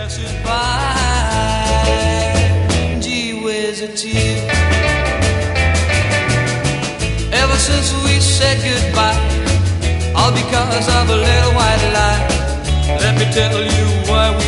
passes by. Gee whiz, it's you. Ever since we said goodbye, all because of a little white lie. Let me tell you why we